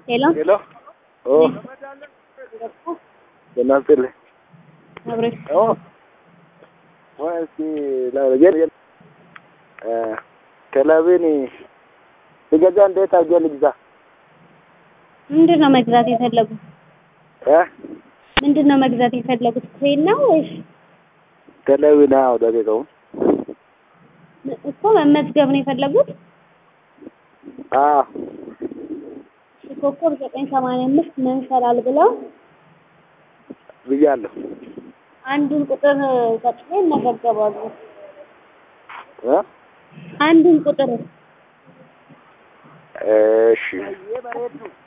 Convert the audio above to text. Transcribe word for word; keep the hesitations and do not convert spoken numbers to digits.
Hello. Hello. Oh, buenas tardes. Abre. Oh, bueno, sí, la verdad, eh, ከላቤን ልገዛ እንዴት አድርጌ ልግዛ? ምንድነው መግዛት የፈለጉት? እ ምንድነው መግዛት የፈለጉት? ኮይን ነው ወይስ? ከላቤን አዎ፣ ደቂቃው እኮ መመዝገብ ነው የፈለጉት? አዎ። ኮከብ ዘጠኝ ሰማንያ አምስት መንሰላል ብለው ብያለሁ። አንዱን ቁጥር ተጥሎ ይመዘገባሉ። እ አንዱን ቁጥር እሺ